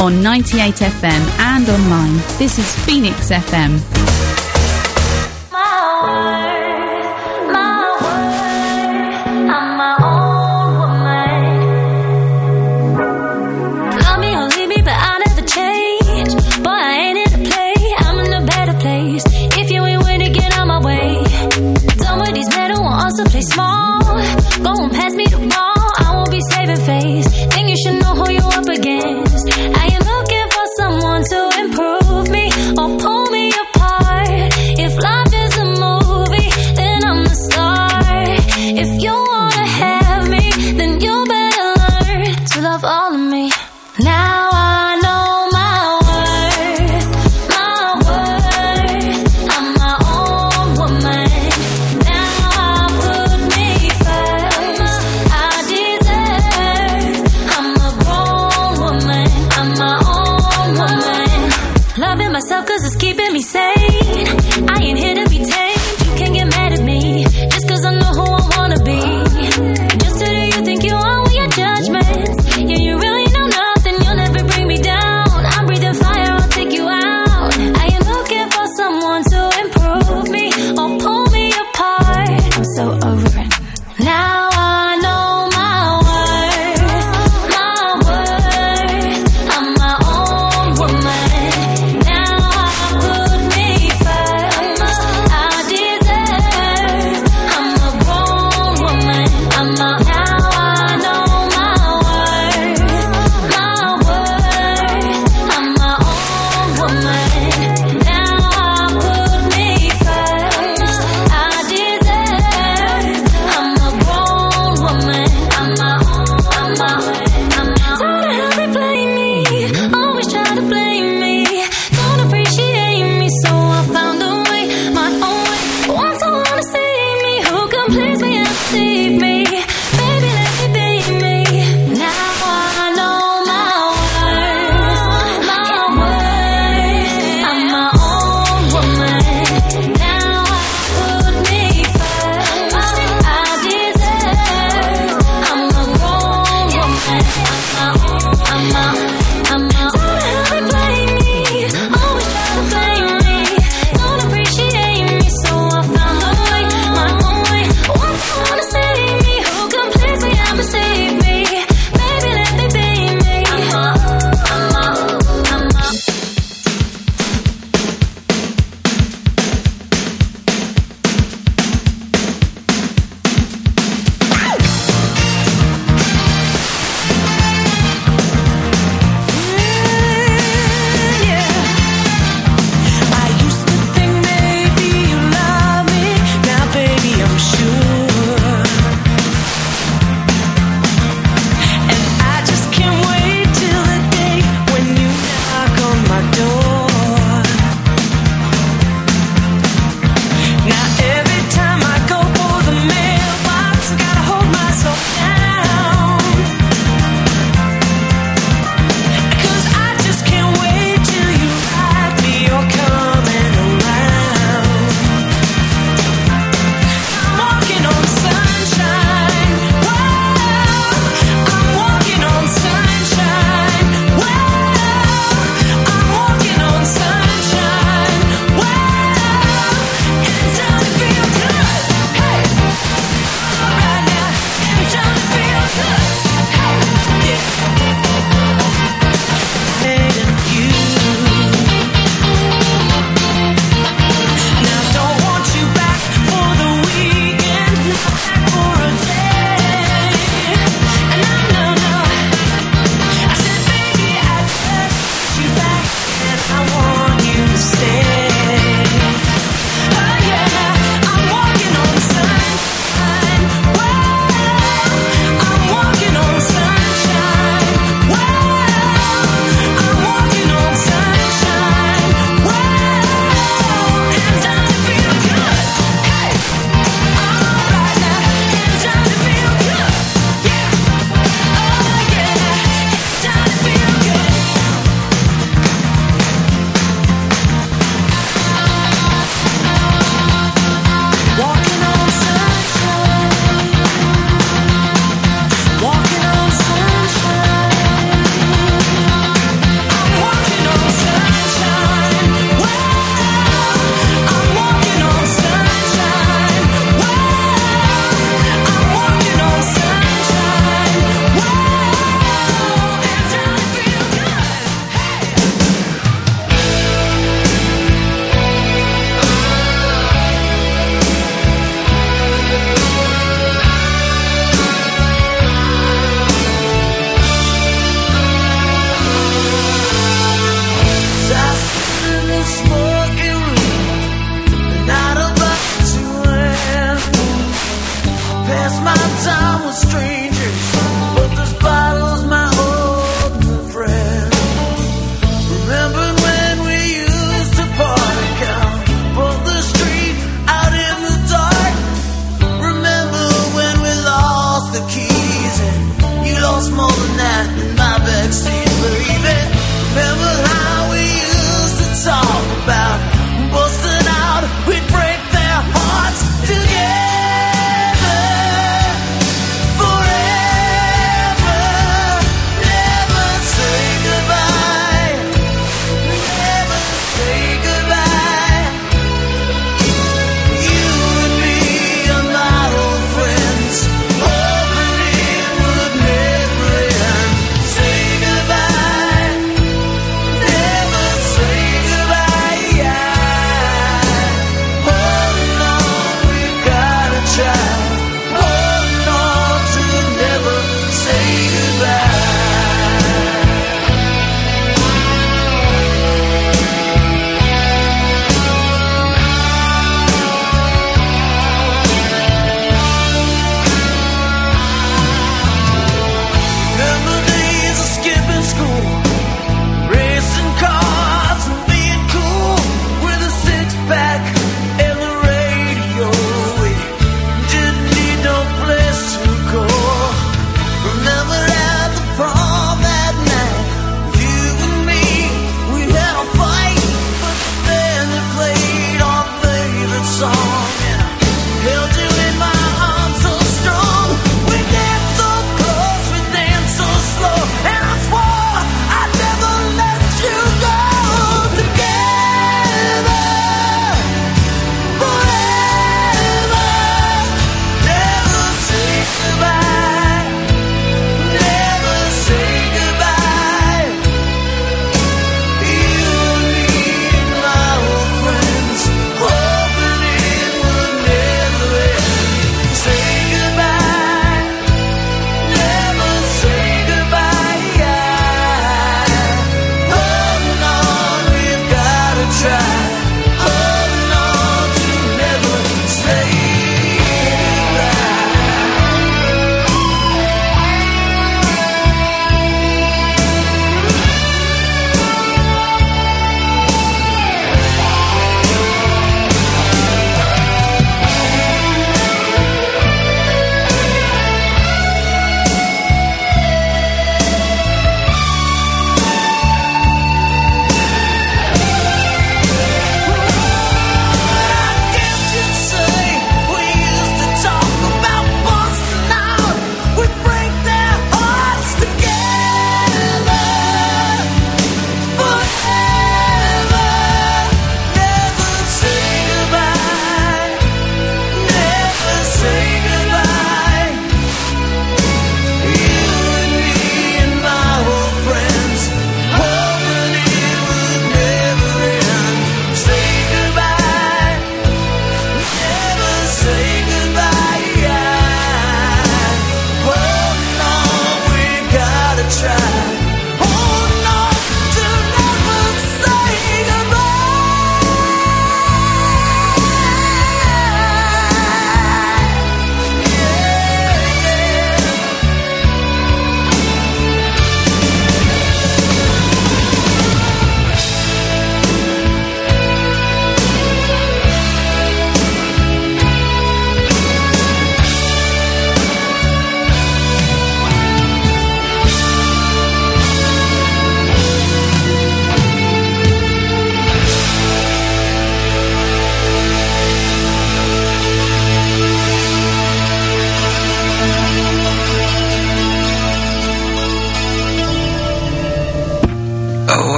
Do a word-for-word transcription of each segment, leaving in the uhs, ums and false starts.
on ninety-eight F M and online. This is Phoenix F M. I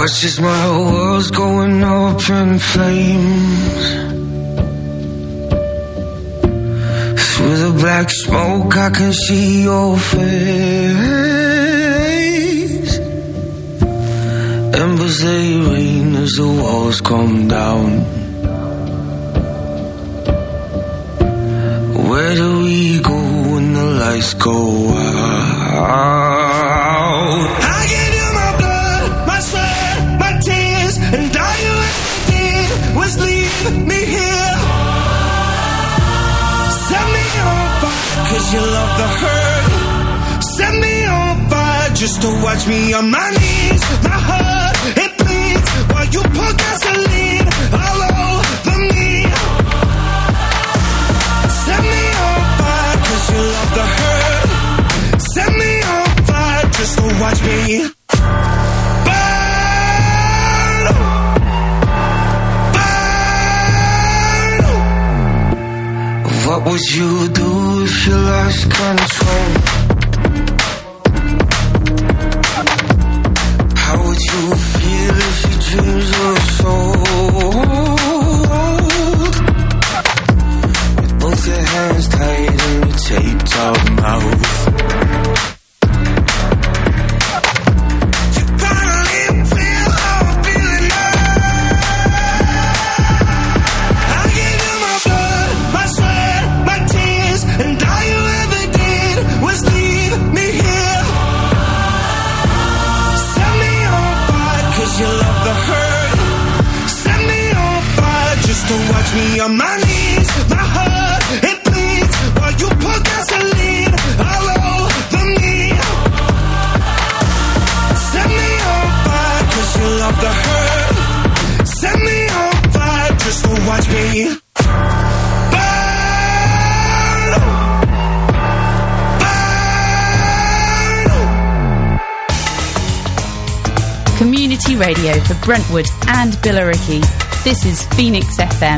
Watch as my world's going up in flames. Through the black smoke I can see your face. Embers they rain as the walls come down. Where do we go when the lights go out? I gave you my blood, my sweat, my tears, and all you ever did was leave me here. Set me on fire, cause you love the hurt. Set me on fire just to watch me on my knees. My heart, it bleeds while you pour gasoline all over me. Set me on fire cause you love the hurt. Set me on fire just to watch me burn. Burn. What would you do if you lost control? How would you feel if your dreams were sold? Both your hands tight and your taped up mouth. You finally feel how I'm feeling now. I gave you my blood, my sweat, my tears, and all you ever did was leave me here. Set me on fire cause you love the hurt. Set me on fire just to watch me on my knees. My heart, it bleeds while you pour gasoline all over me. Set me on fire cause you love the hurt. Set me on fire just to watch me burn. Burn. Community radio for Brentwood and Billericay. This is Phoenix F M.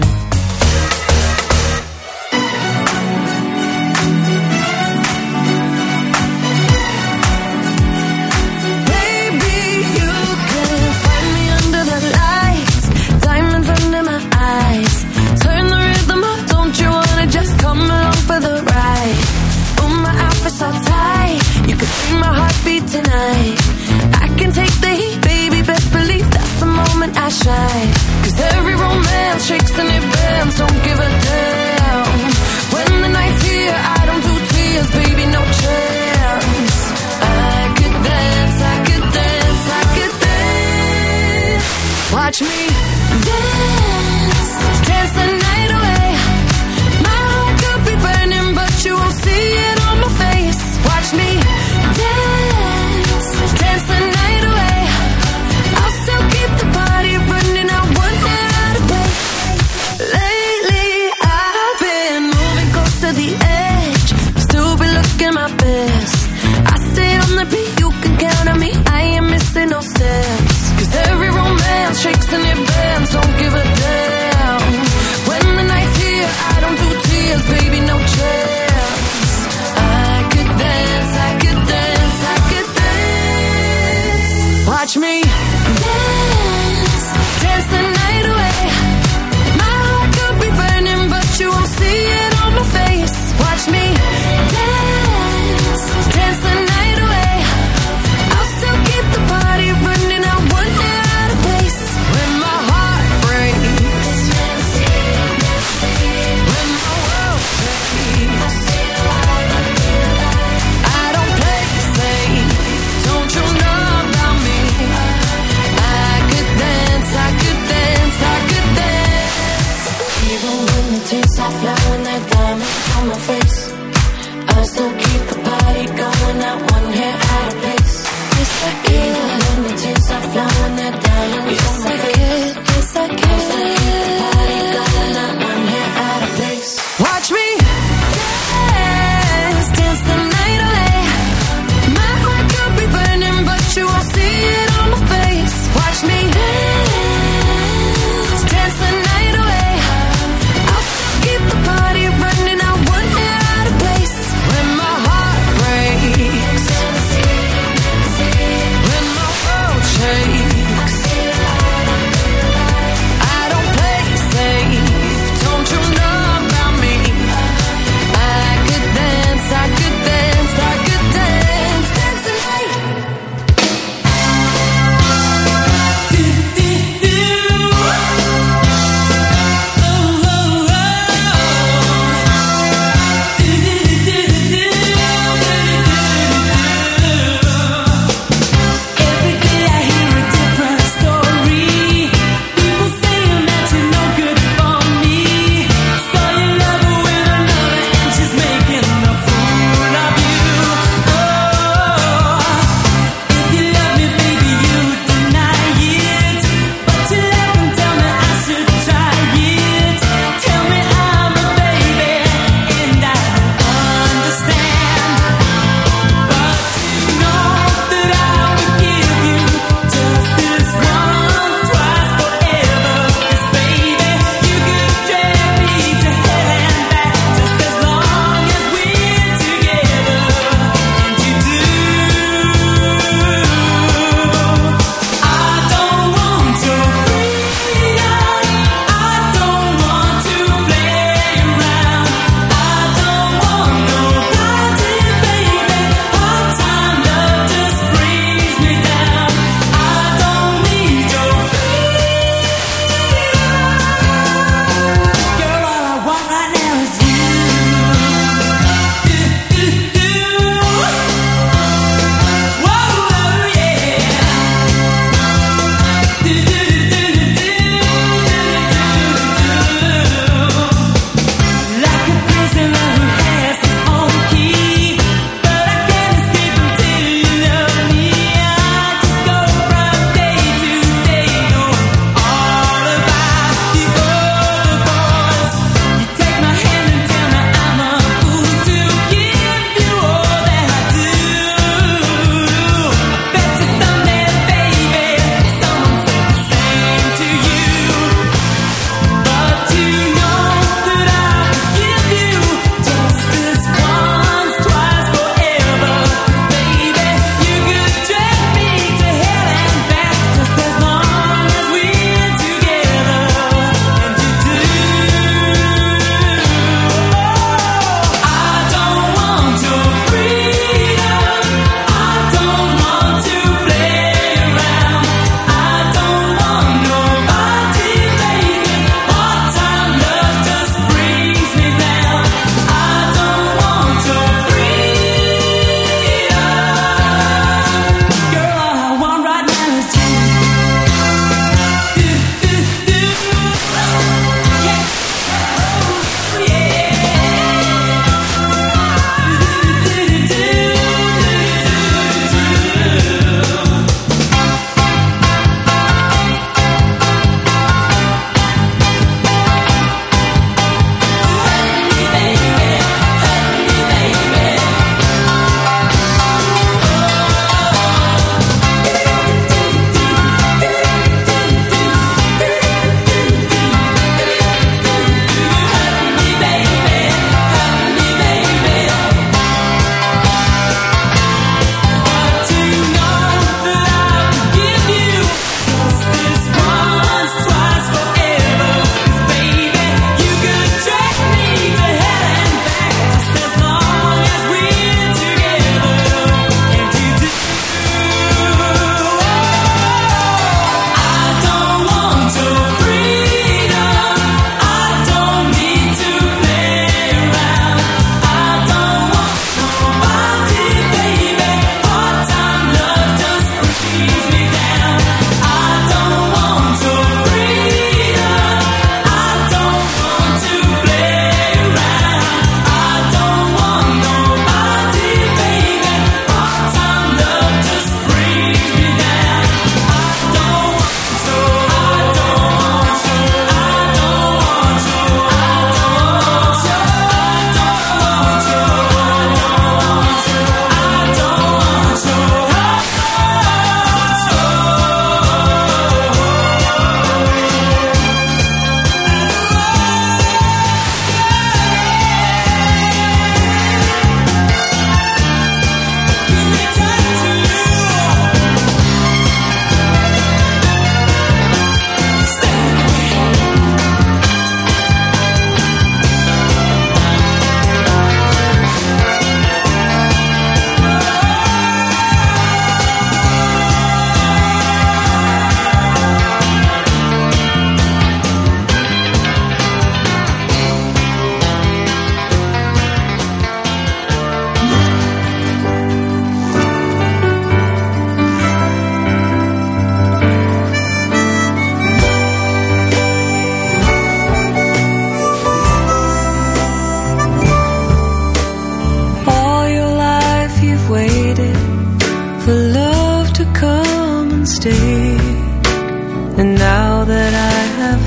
Tonight I can take the heat, baby, best believe that's the moment I shine. Cause every romance shakes and it bends, don't give a damn. When the night's here, I don't do tears, baby, no chance. I could dance, I could dance, I could dance. Watch me dance, dance the night away. My heart could be burning, but you won't see it on my face. Watch me dance, dance the night away. I'll still keep the party running, I won't get out of place. Lately I've been moving close to the edge, still be looking my best. I stay on the beat, you can count on me, I ain't missing no steps. Cause every romance shakes and it bends, don't give a damn. When the night's here, I don't do tears, baby, no chance. I could dance, I could dance, I could dance. Watch me dance, dance the night away. My heart could be burning, but you won't see it on my face. Watch me dance, dance the night away. I'll still keep the party running, I won't get out of place. When my heart breaks, when my world breaks, I don't play safe, don't you know about me? I could dance, I could dance, I could dance. Even when the tears stop flowing like diamonds on my face, I still keep the party going, not one hair out of place. Yes, I can. Even when the tears stop flowing like diamonds on my face, yes, I can. I still keep the party going, not one hair out of place. Watch me dance, dance the night away. My heart could be burning, but you won't see it on my face. Watch me dance, dance the night away. I'll still keep the party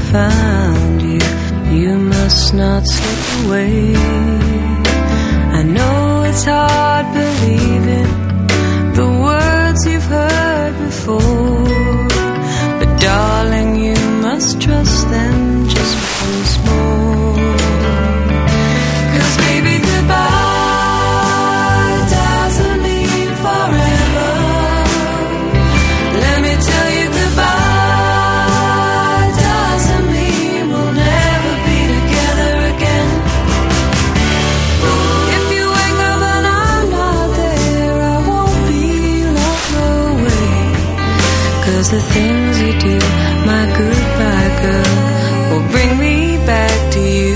found you, you must not slip away. I know it's hard believing the words you've heard before, but darling, you must trust them just once more. 'Cause baby, goodbye doesn't mean forever. Let me tell you, goodbye doesn't mean we'll never be together again. If you wake up and I'm not there, I won't be long away. 'Cause the things you do, my goodbye girl, will bring me back to you.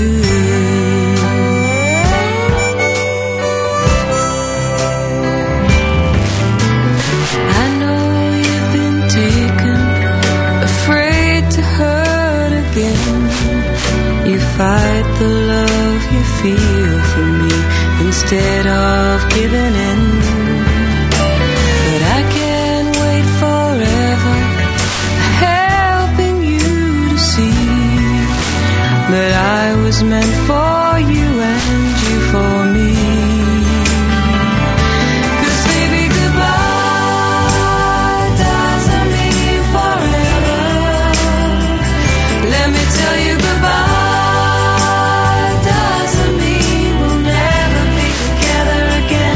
I know you've been taken, afraid to hurt again. You fight the love you feel for me instead of giving in. But I can't wait forever, helping you to see that I was meant for you and you for me. 'Cause baby, goodbye doesn't mean forever. Let me tell you, goodbye doesn't mean we'll never be together again.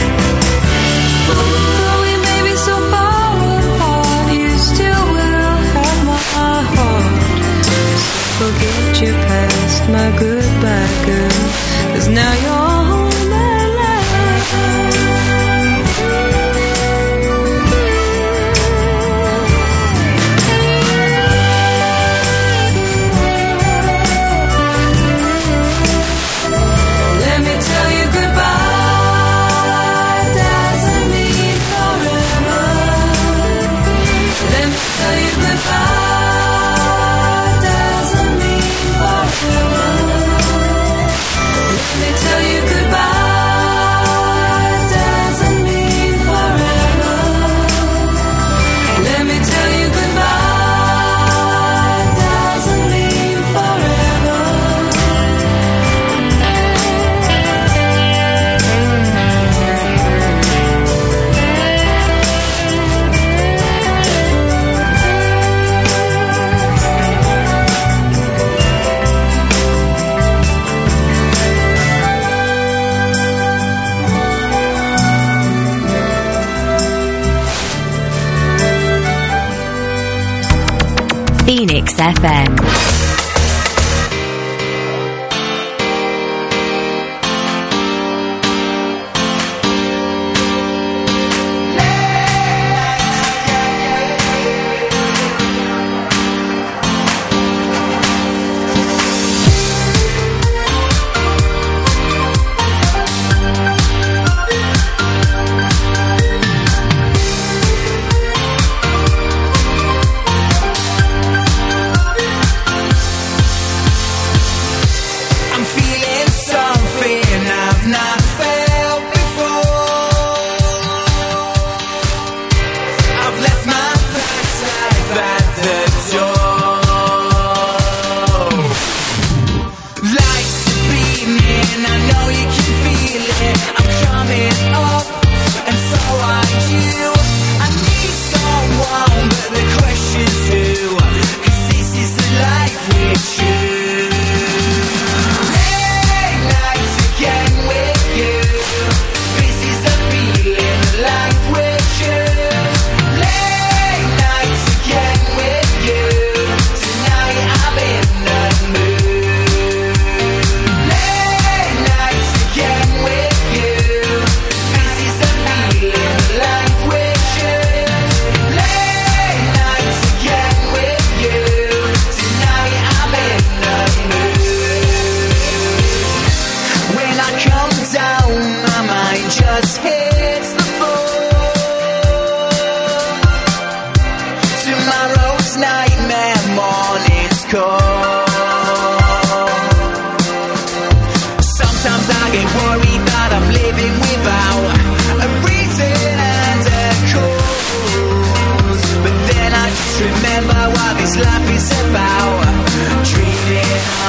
Though we may be so far apart, you still will have my heart. So forget your past, my goodbye girl, 'cause now you're home at last. Let me tell you, goodbye doesn't mean forever. Let me tell you, goodbye doesn't mean forever. Let me tell you, goodbye doesn't mean forever. Let me tell you, goodbye doesn't mean forever. Phoenix F M.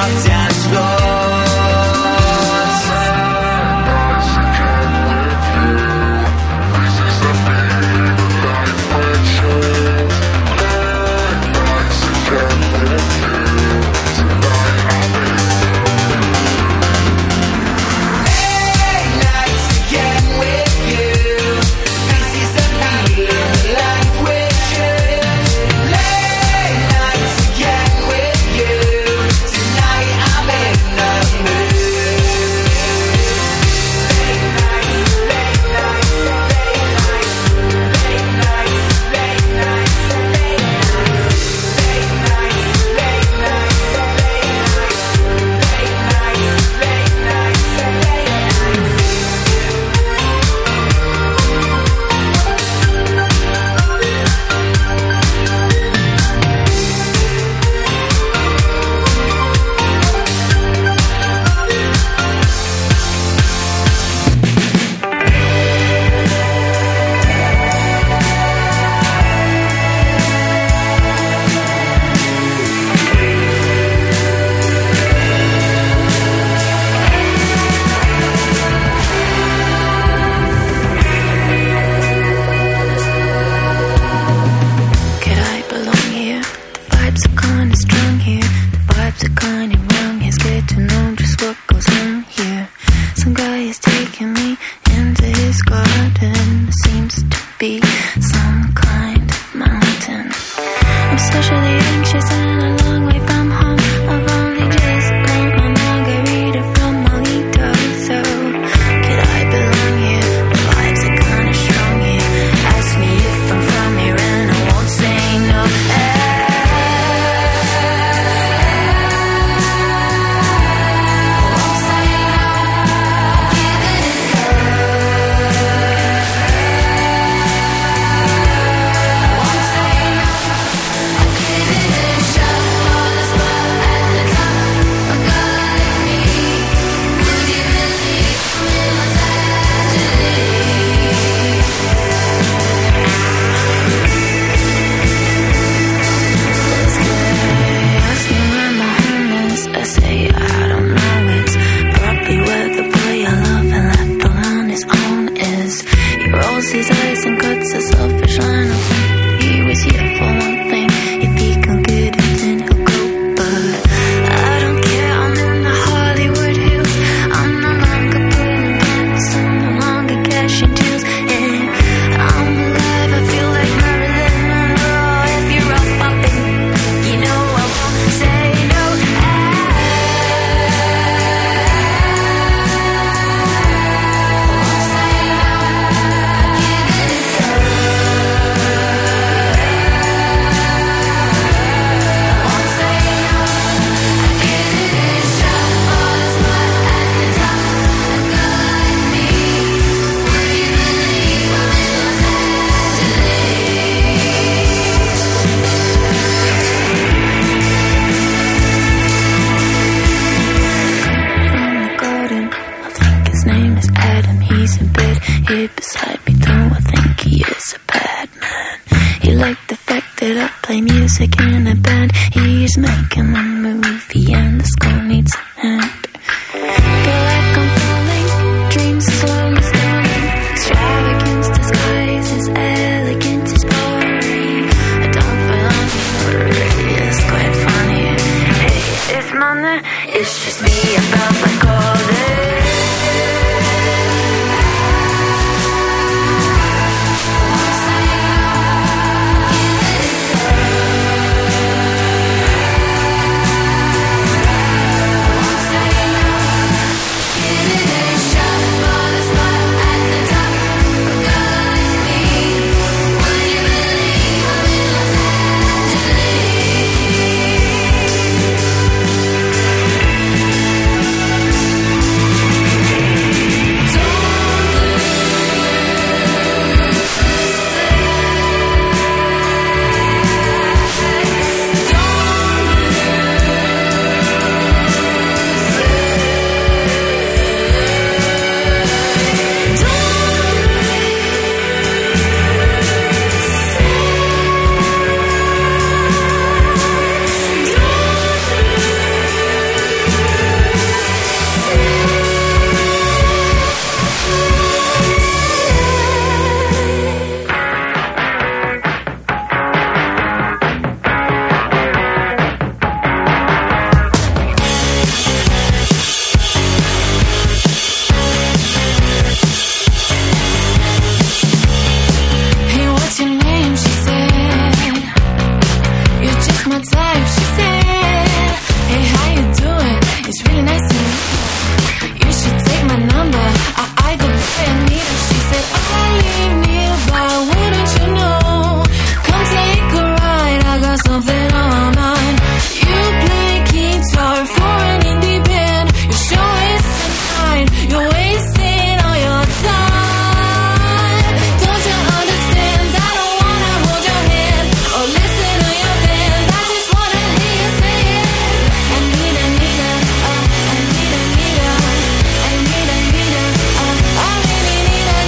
the dance floor. It's really nice to meet you. You should take my number. I, I go by Anita. She said, I live nearby, wouldn't you know? Come take a ride, I got something on my mind. You play guitar for an indie band. You're sure wasting time. You're wasting all your time. Don't you understand? I don't wanna hold your hand or listen to your band. I just wanna hear you say it. I need, I need, uh, I need, I need, uh, I need, I need, uh, I really need, I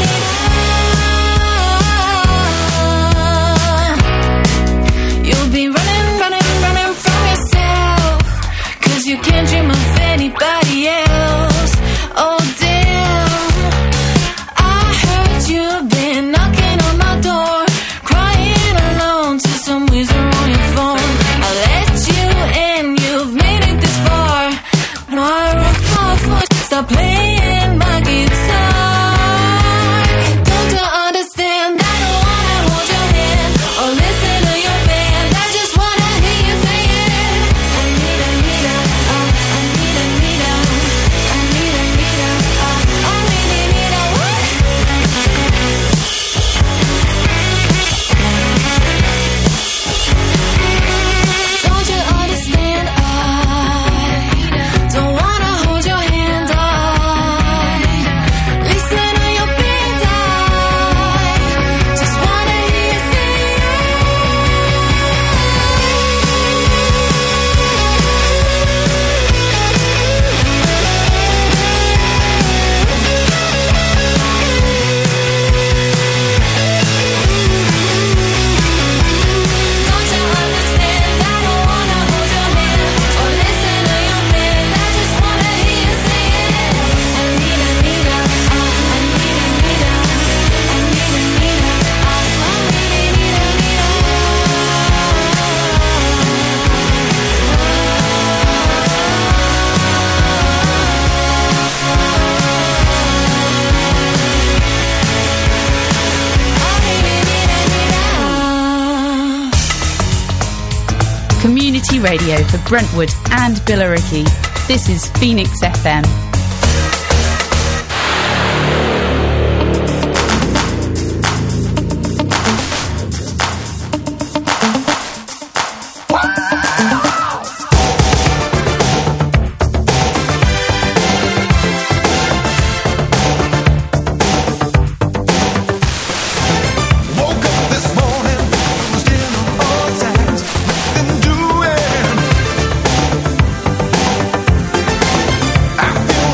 need, uh. You'll be running, running, running from yourself, 'cause you can't dream of anybody else. Oh damn, I heard you've been knocking on my door, crying alone to some wizard on your phone. I let you in, you've made it this far. My rock, my foot, stop playing my guitar. Don't you understand? I don't wanna hold your hand or listen to your band. I just wanna hear you say it. I need, I need, uh, I need, I need, uh, I need, I need, uh, I really need a what? Don't you understand? I don't wanna hold your hand. I listen to your band. I just wanna hear you say Don't you understand? I don't wanna hold your hand or listen to your band. I just wanna hear you say it. I need, I need, uh, I need, I need, uh, I need, I need, uh, I really need, I need, Community radio for Brentwood and Billericay. This is Phoenix F M. Woke up this morning, was in all times, been doing. I feel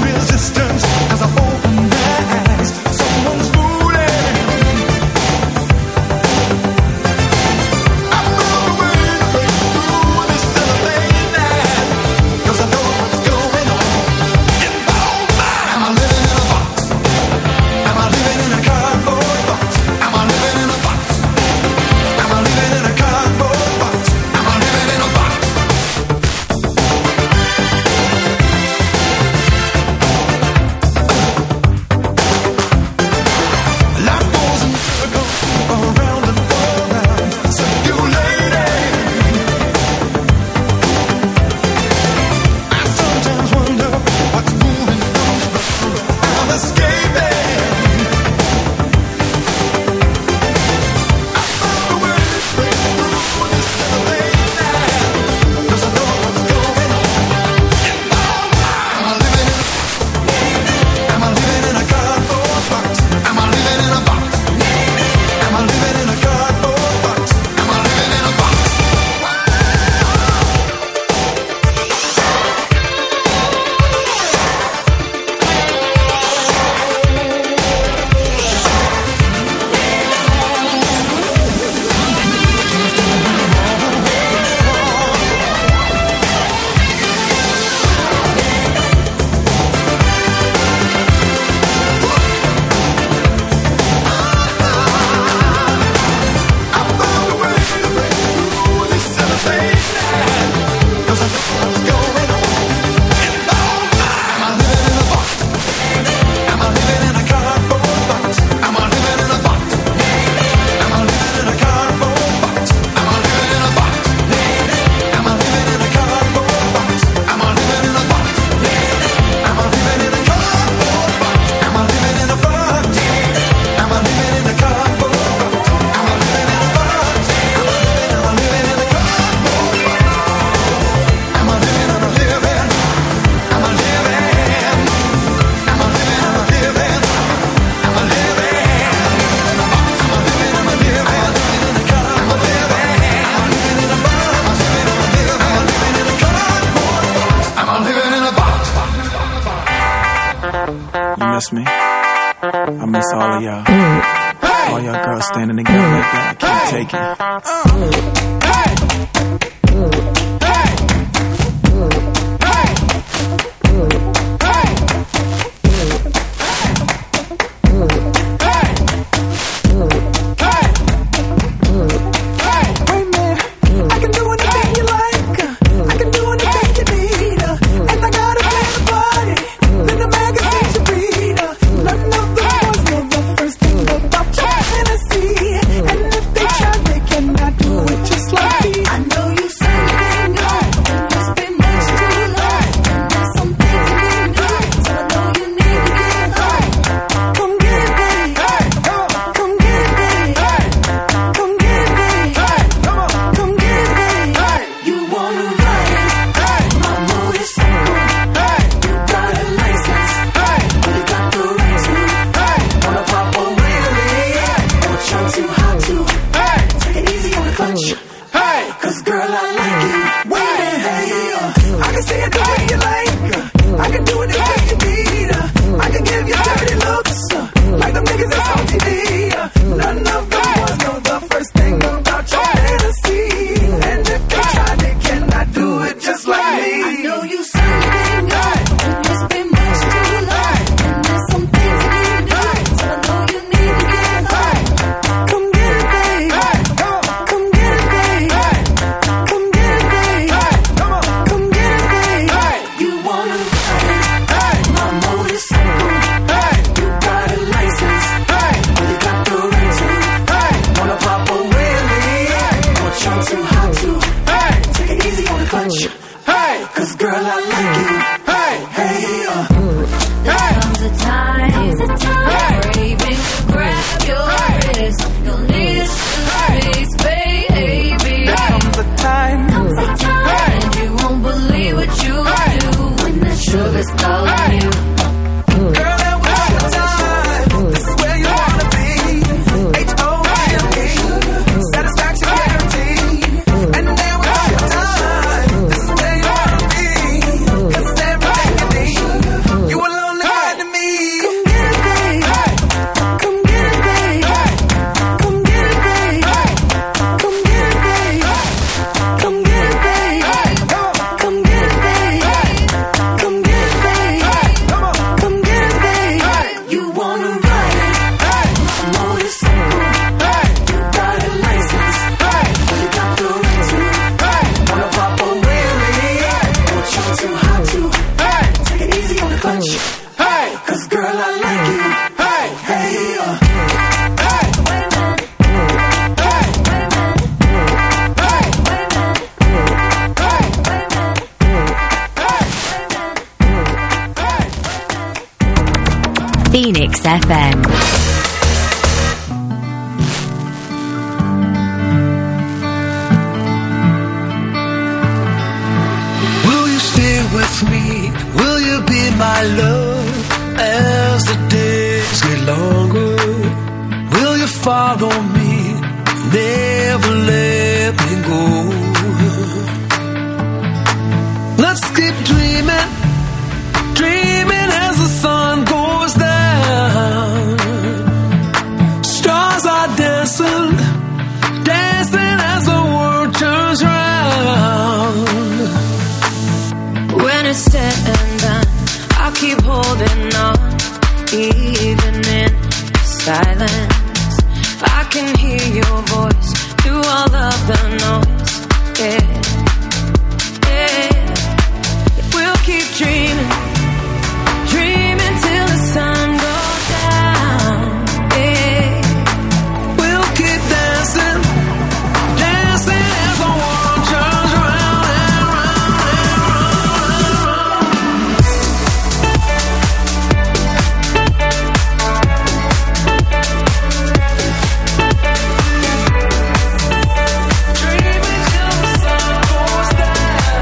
You miss me? I miss all of y'all. All y'all girls standing together like that. I can't take it. Phoenix F M. Will you stay with me? Will you be my love as the days get longer? Will you follow me? Never let me go. Let's keep dreaming, dreaming as the sun goes down. Stars are dancing, dancing as the world turns round. When it's said and done, I'll keep holding on, even in silence. I can hear your voice through all of the noise. Yeah, yeah. We'll keep dreaming, dreaming till the sun goes down. Yeah, we'll keep dancing, dancing as the world turns round and round Dreaming till the sun goes down.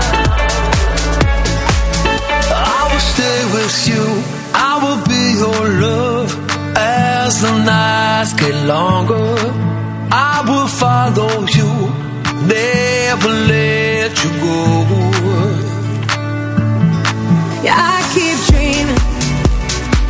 I will stay with you, I will be your love as the nights get longer. I will follow you, never let you go. yeah, I keep dreaming,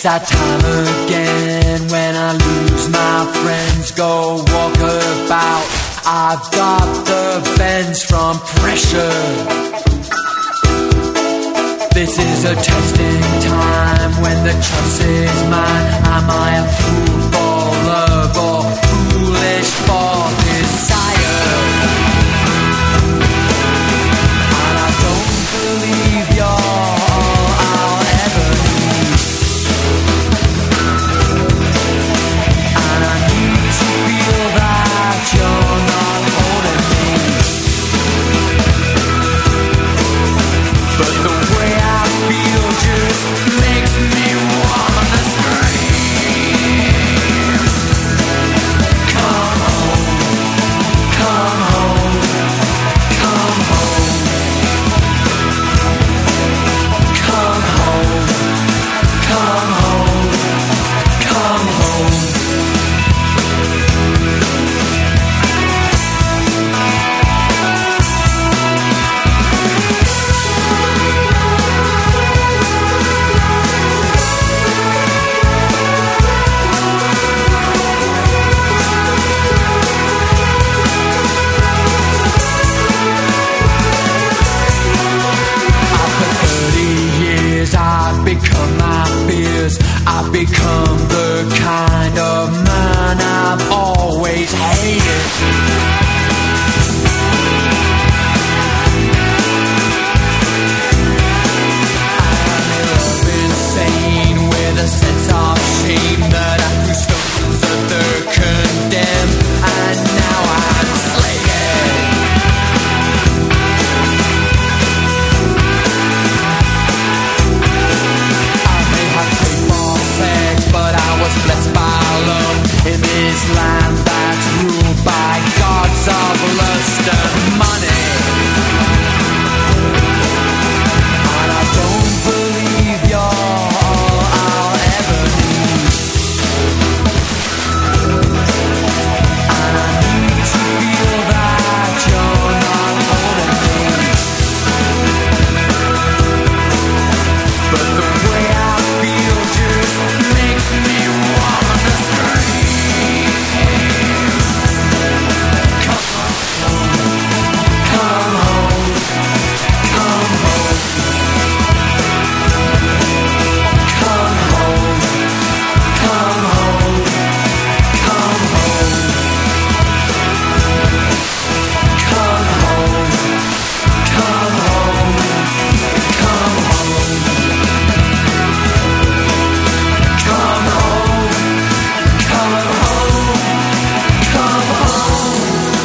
that time again when I lose my friends, go walk about. I've got the bends from pressure. This is a testing time when the choice is mine. Am I a fool for love or foolish for desire? And I don't believe you're all I'll ever need. And I need to feel that you're not holding me. But the way I feel just makes me wanna scream. Come home, come home, come home. Come home, come home, come home. I've become my fears. I've become the kind of man I've always hated. I'm insane with a sense of shame that I threw stones at the condemned, and now I'm slated. But I was blessed by love in this land that's ruled by gods of lust and money. And I don't believe you're all I'll ever need. And I need to feel that you're not holding me. But the way I feel just makes me wanna scream. Come home, come home, come home. Come home, come home, come home. Come home, come home, come home. Come home, come home, come home.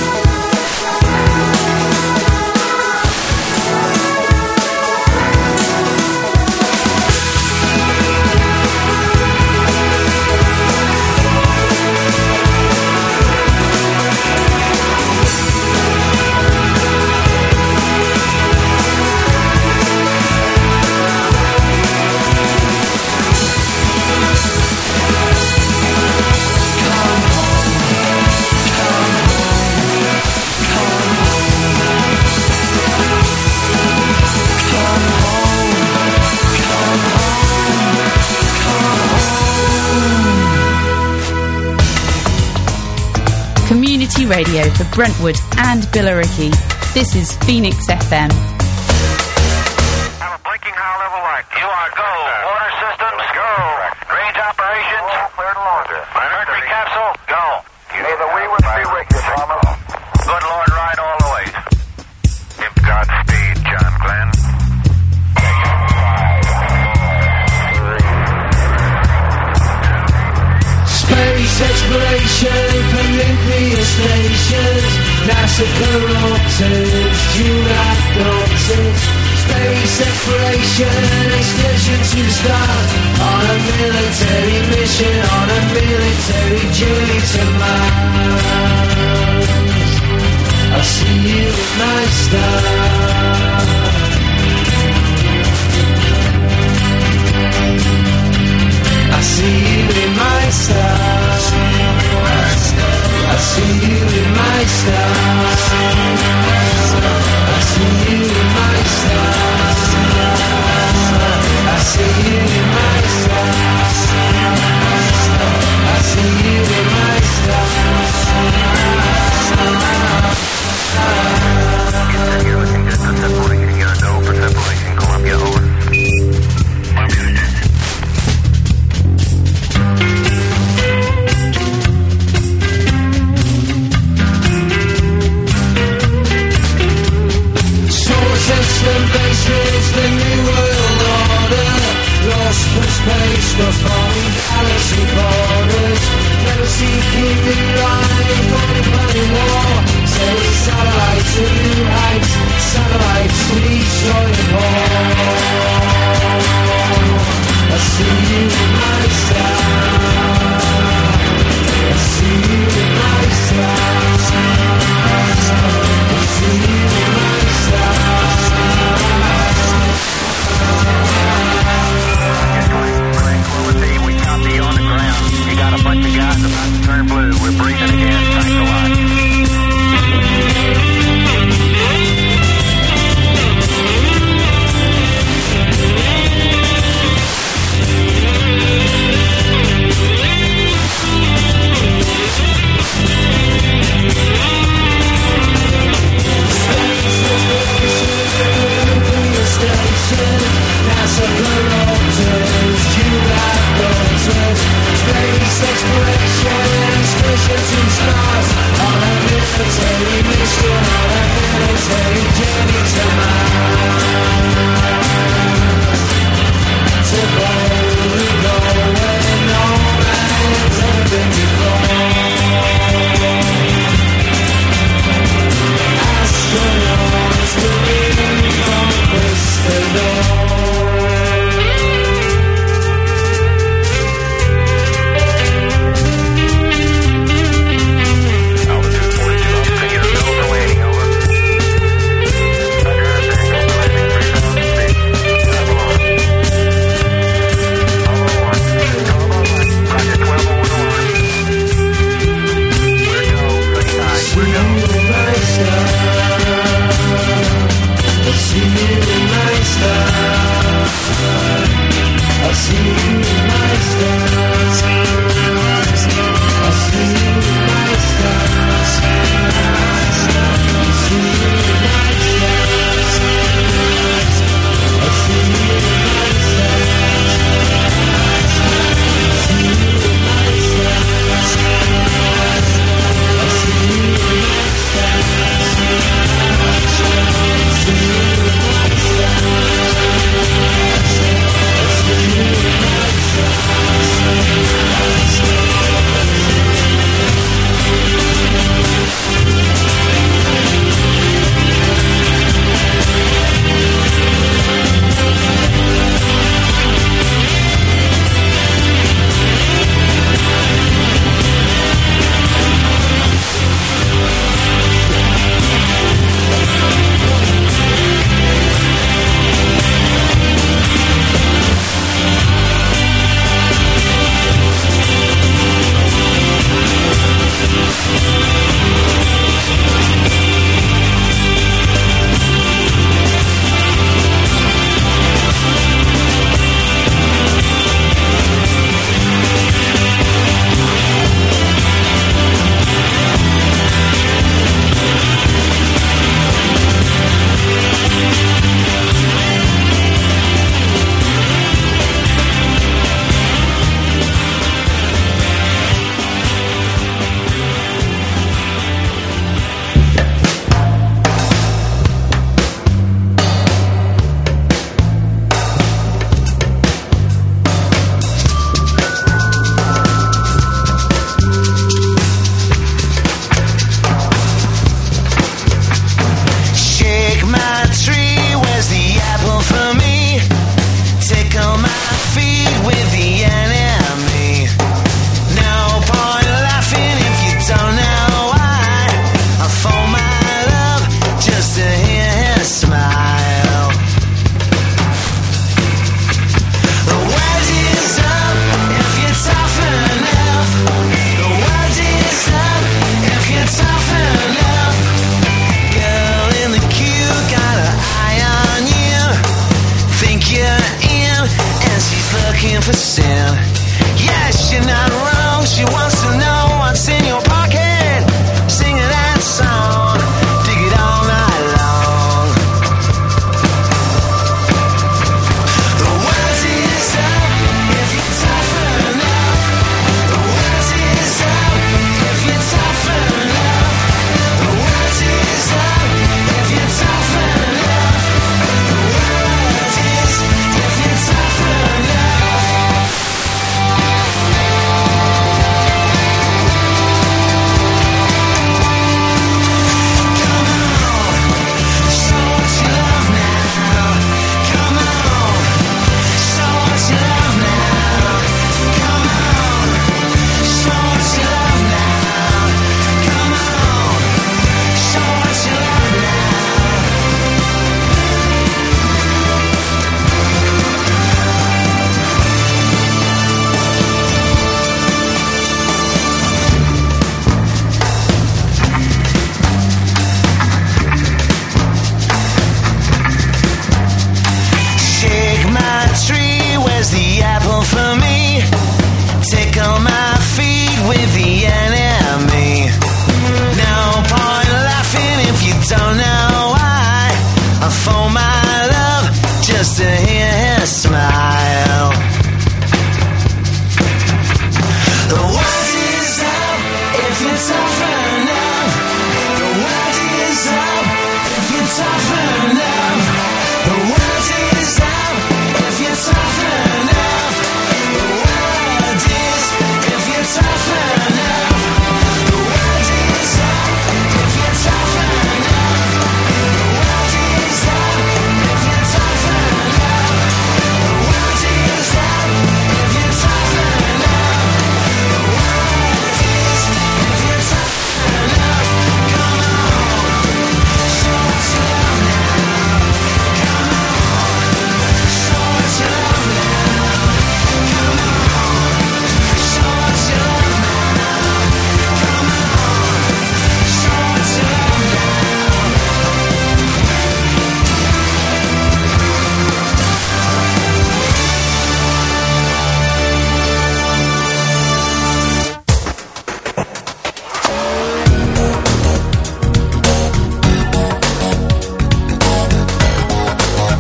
Community radio for Brentwood and Billericay. This is Phoenix F M. Have a blinking high level light. You are go. Water systems, go. Range operations, clear to launch. Mercury capsule, go. May the wee ones be with you, Thomas. Good Lord, ride all the way. Godspeed, John Glenn. Space exploration for nuclear stations, NASA corruptors, Jurat doctors. Space exploration, excursion to the stars, on a military mission, on a military journey to Mars. I see you in my star. I see you in my stars. I see you in my stars. I see you in my stars. I see you in my stars. I see you, my star.